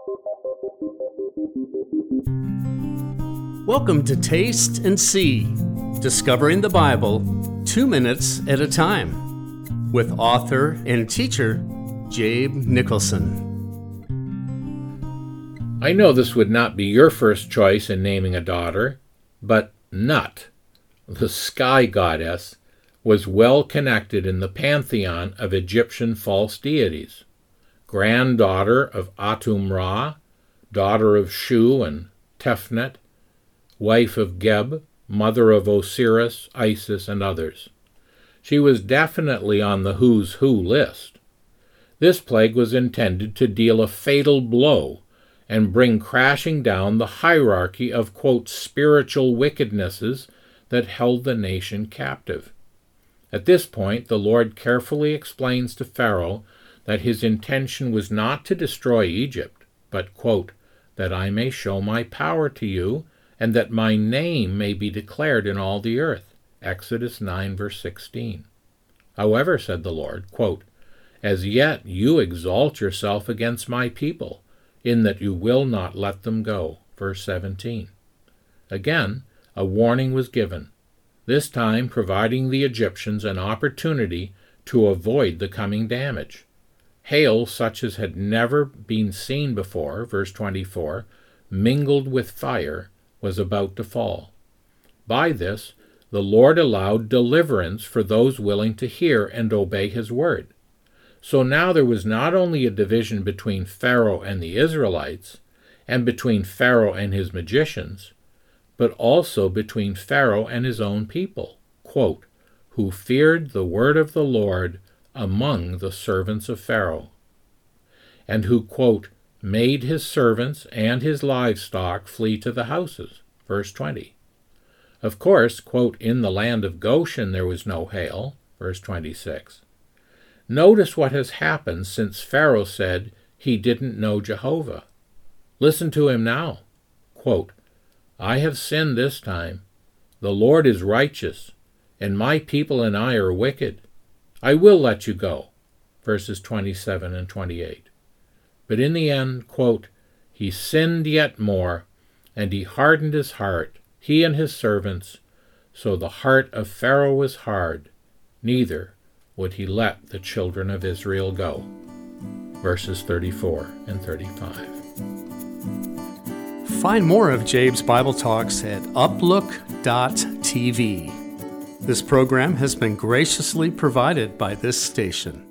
Welcome to Taste and See, Discovering the Bible 2 minutes at a time, with author and teacher Jabe Nicholson. I know this would not be your first choice in naming a daughter, but Nut, the sky goddess, was well connected in the pantheon of Egyptian false deities. Granddaughter of Atum-Ra, daughter of Shu and Tefnut, wife of Geb, mother of Osiris, Isis, and others. She was definitely on the who's who list. This plague was intended to deal a fatal blow and bring crashing down the hierarchy of, quote, spiritual wickednesses that held the nation captive. At this point, the Lord carefully explains to Pharaoh that his intention was not to destroy Egypt, but, quote, that I may show my power to you, and that my name may be declared in all the earth. Exodus 9, verse 16. However, said the Lord, quote, as yet you exalt yourself against my people, in that you will not let them go. Verse 17. Again, a warning was given, this time providing the Egyptians an opportunity to avoid the coming damage. Hail such as had never been seen before, verse 24, mingled with fire, was about to fall. By this, the Lord allowed deliverance for those willing to hear and obey his word. So now there was not only a division between Pharaoh and the Israelites, and between Pharaoh and his magicians, but also between Pharaoh and his own people, quote, who feared the word of the Lord among the servants of Pharaoh, and who, quote, made his servants and his livestock flee to the houses. Verse 20. Of course, quote, in the land of Goshen there was no hail. Verse 26. Notice what has happened since Pharaoh said he didn't know Jehovah. Listen to him now. Quote, I have sinned this time. The Lord is righteous, and my people and I are wicked. I will let you go. Verses 27 and 28. But in the end, quote, he sinned yet more, and he hardened his heart, he and his servants, so the heart of Pharaoh was hard, neither would he let the children of Israel go. Verses 34 and 35. Find more of Jabe's Bible Talks at uplook.tv. This program has been graciously provided by this station.